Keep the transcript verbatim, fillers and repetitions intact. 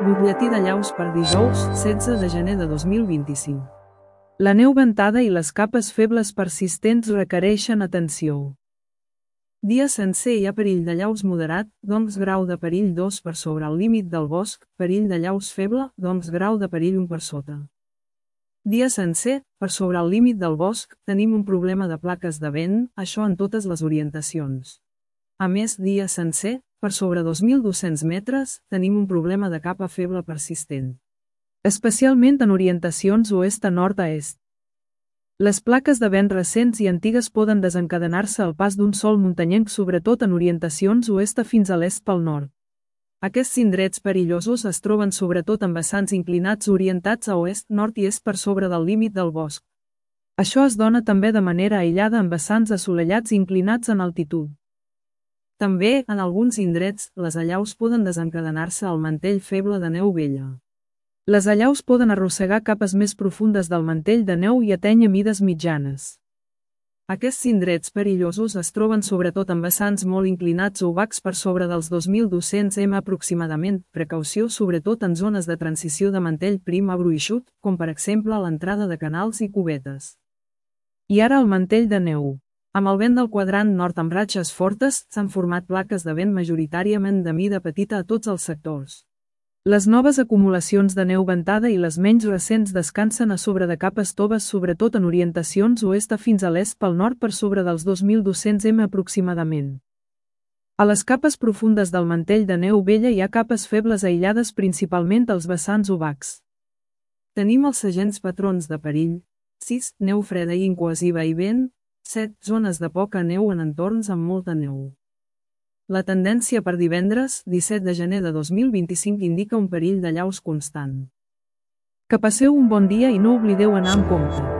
Butlletí de llaus per dijous, setze de gener de dos mil vint-i-cinc. La neu ventada i les capes febles persistents requereixen atenció. Dia sencer hi ha perill de llaus moderat, doncs grau de perill dos per sobre el límit del bosc, perill de llaus feble, doncs grau de perill un per sota. Dia sencer, per sobre el límit del bosc, tenim un problema de plaques de vent, això en totes les orientacions. A més, dia sencer, per sobre dos mil dos-cents metres, tenim un problema de capa feble persistent. Especialment en orientacions oest a nord a est. Les plaques de vent recents i antigues poden desencadenar-se al pas d'un sol muntanyenc sobretot en orientacions oest a fins a l'est pel nord. Aquests indrets perillosos es troben sobretot en vessants inclinats orientats a oest, nord i est per sobre del límit del bosc. Això es dona també de manera aïllada en vessants assolellats i inclinats en altitud. També, en alguns indrets, les allaus poden desencadenar-se al mantell feble de neu vella. Les allaus poden arrossegar capes més profundes del mantell de neu i atènyer mides mitjanes. Aquests indrets perillosos es troben sobretot en vessants molt inclinats o obacs per sobre dels dos mil dos-cents metres aproximadament, precaució sobretot en zones de transició de mantell prim a gruixut, com per exemple a l'entrada de canals i cubetes. I ara el mantell de neu. Amb el vent del quadrant nord amb ratxes fortes, s'han format plaques de vent majoritàriament de mida petita a tots els sectors. Les noves acumulacions de neu ventada i les menys recents descansen a sobre de capes toves sobretot en orientacions oest a fins a l'est pel nord per sobre dels dos mil dos-cents metres aproximadament. A les capes profundes del mantell de neu vella hi ha capes febles aïllades principalment als vessants obacs. Tenim els segents patrons de perill. sis. Neu freda i incohesiva i vent. set. Zones de poca neu en entorns amb molta neu. La tendència per divendres, disset de gener de dos mil vint-i-cinc indica un perill de llaus constant. Que passeu un bon dia i no oblideu anar amb compte.